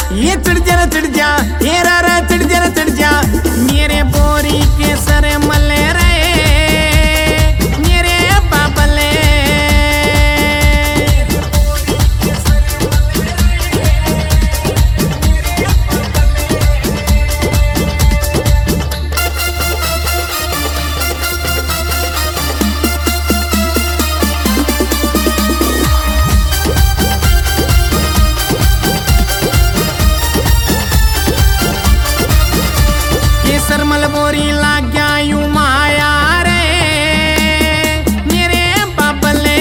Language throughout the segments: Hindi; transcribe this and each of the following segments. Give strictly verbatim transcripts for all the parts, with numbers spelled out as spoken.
ये चढ़ जा चढ़ जा ये रारा चढ़ जा चढ़ जा मेरे बोरी के सर मले रहे मेरे बाबले सरमल बोरी लाग गया यूं माया रे मेरे बाबले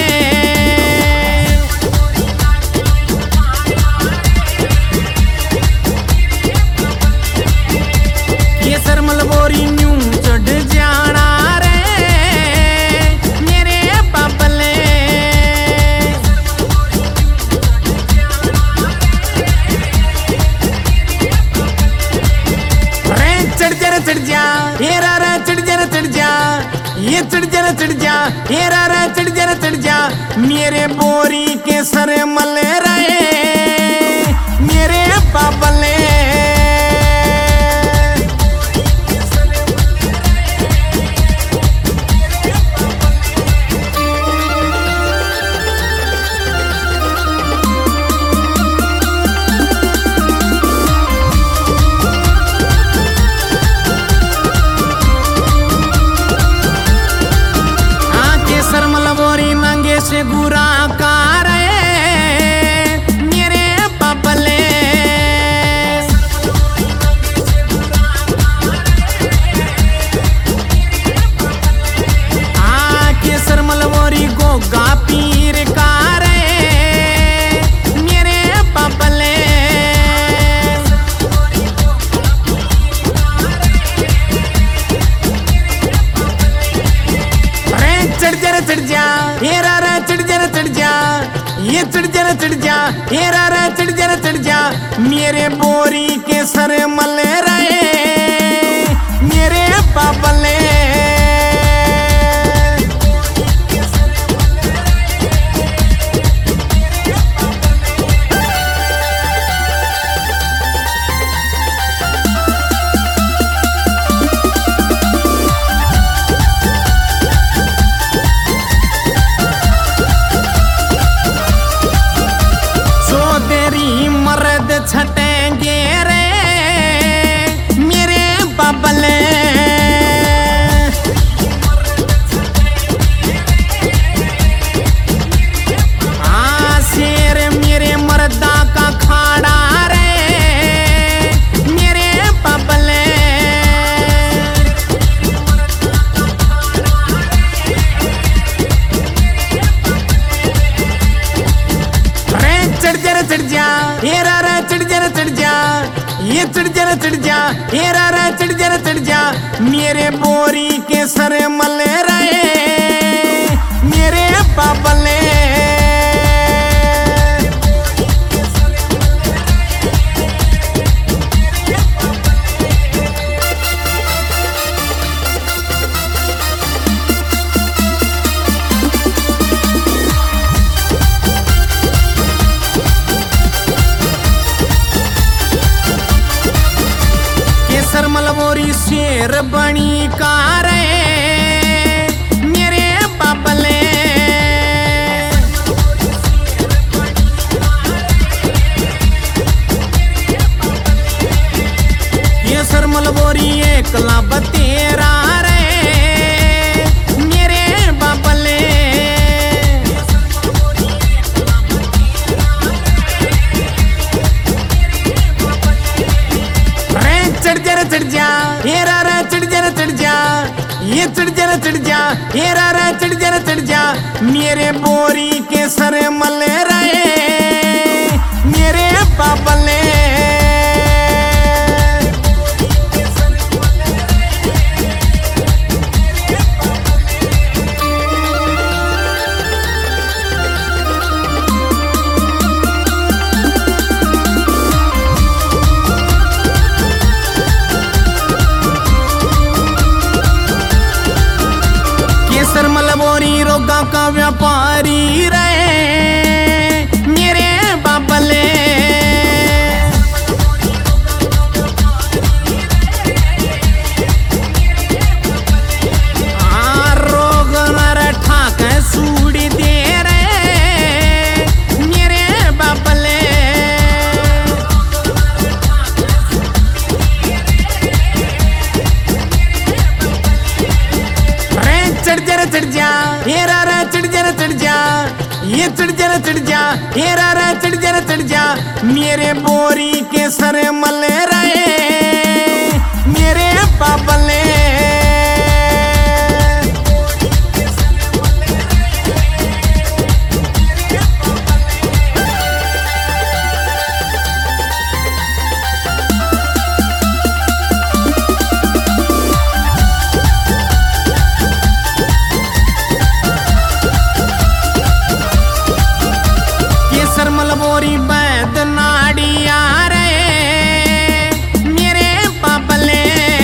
ये सरमल बोरी यूं चढ़ जाना रे मेरे बाबले चढ़ जा चढ़ जा ये रारा चढ़ जा चढ़ जा ये चढ़ जा चढ़ जा ये रारा चढ़ जा चढ़ जा मेरे बोरी के सर मले रहे मेरे बाबले से गुरा कार मेरे बाबले आके सरमल बोरी गोगा पीर कार मेरे बाबले चढ़ जा चढ़ जा ये रारा चढ़ जा चढ़ जा ये चढ़ जा चढ़ जा ये रारा चढ़ जा चढ़ जा मेरे बोरी के सर मले रहे मेरे बाबले छटेंगे रे मेरे बाबले हाँ शेर मेरे मर्दा का खाड़ा रे मेरे बाबले चढ़ जा चढ़ जा ये रारा चढ़ जा चढ़ जा ये चढ़ जा चढ़ जा ये रारा चढ़ जा चढ़ जा मेरे बोरी के सर मले रहे मेरे बाबले सरमल बोरी शेर बनी कार मेरे बाबले ये सरमल बोरी एक लब तेरा रे मेरे बाबले चढ़ जा चढ़ जा ये रारा चढ़ जा चढ़ जा ये चढ़ जा चढ़ जा ये रारा चढ़ जा चढ़ जा मेरे बोरी के सर मले रहे मेरे बाबले सरमल बोरी रोगा का व्यापारी रहे मेरे बाबले ये चढ़ जा चढ़ जा ये रारा चढ़ जा चढ़ जा मेरे बोरी के सर मले रहे मेरे बाबले बोरी बैद नाड़िया रे मेरे बाबले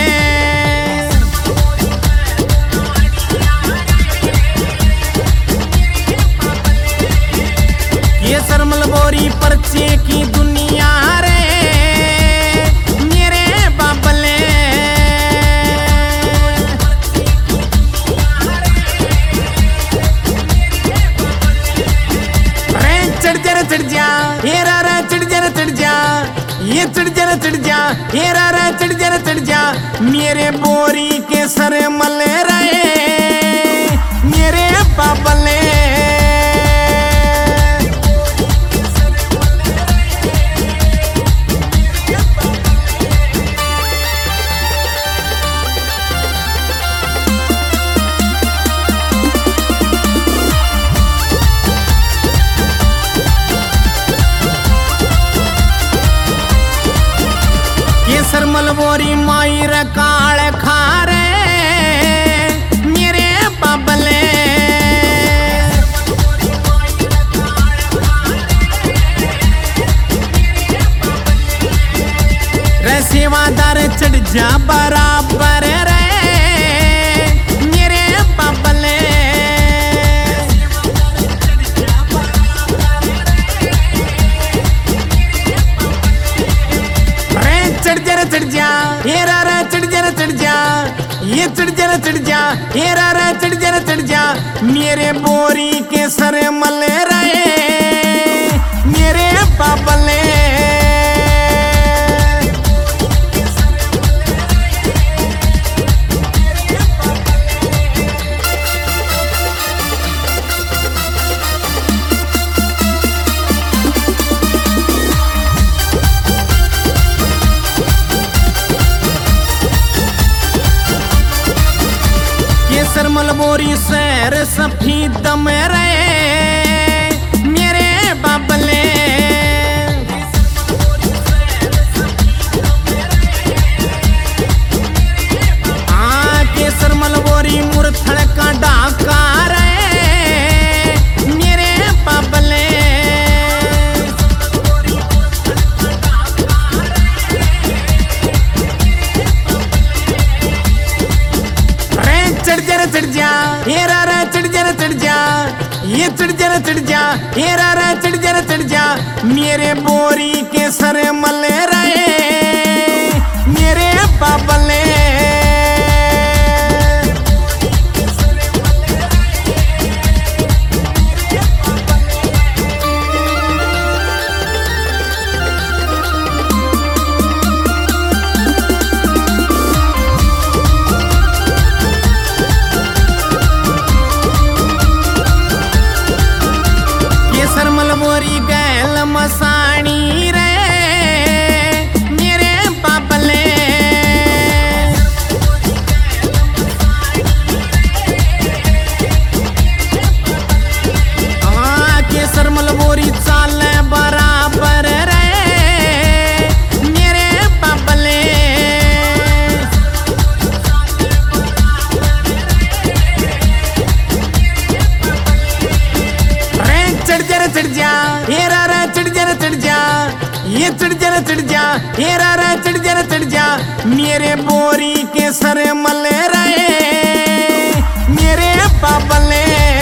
ये सरमल बोरी पर्चे की दुनिया रे मेरे बाबले चढ़ जा चढ़ जा ये रारा चढ़ जा चढ़ जा ये चढ़ जा चढ़ जा ये रारा चढ़ जा चढ़ जा मेरे बोरी के सर मले रहे मेरे बाबले सरमल बोरी मायर काल खारे मेरे बाबले रे सेवादार चढ़ जा बराबर रे मेरे बाबले चढ़ जा चढ़ जा ये रारा चढ़ जा चढ़ जा ये चढ़ जा चढ़ जा ये रारा चढ़ जा चढ़ जा मेरे बोरी के सर मले रहे मेरे बाबले सरमल बोरी सैर सफीद में रहे मेरे बाबले आके सरमल बोरी मुरथड़ का डाका रहे मेरे बाबले चढ़ जा चढ़ जा ये रारा चढ़ जा चढ़ जा ये चढ़ जा चढ़ जा ये रारा चढ़ जा चढ़ जा मेरे बोरी के सर मले रहे मेरे बाबले सरमल बोरी गैल मसानी रे मेरे बाबले आके सरमल बोरी चाल बराबर रे मेरे बाबले चढ़ जा चढ़ जा ये रारा चढ़ जा चढ़ जा ये चढ़ जा चढ़ जा ये रारा चढ़ जा चढ़ जा मेरे बोरी के सर मले रहे मेरे बाबले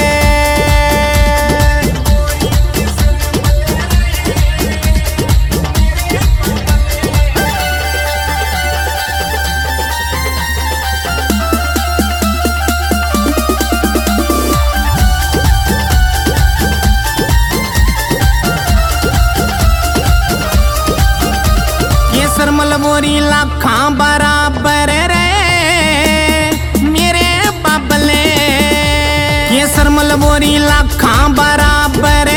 सरमल बोरी लाखा बराबर रे मेरे बाबले ये सरमल बोरी लाखा बराबर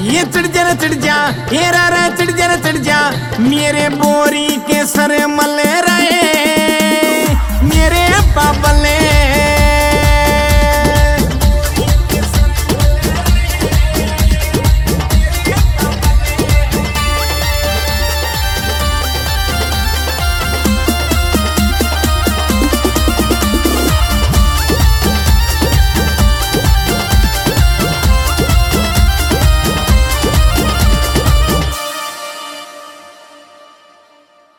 ये चढ़ जा रे चढ़ जा, ये रा रा चढ़ जा रे चढ़ जा, मेरे बोरी के सर मले रहे।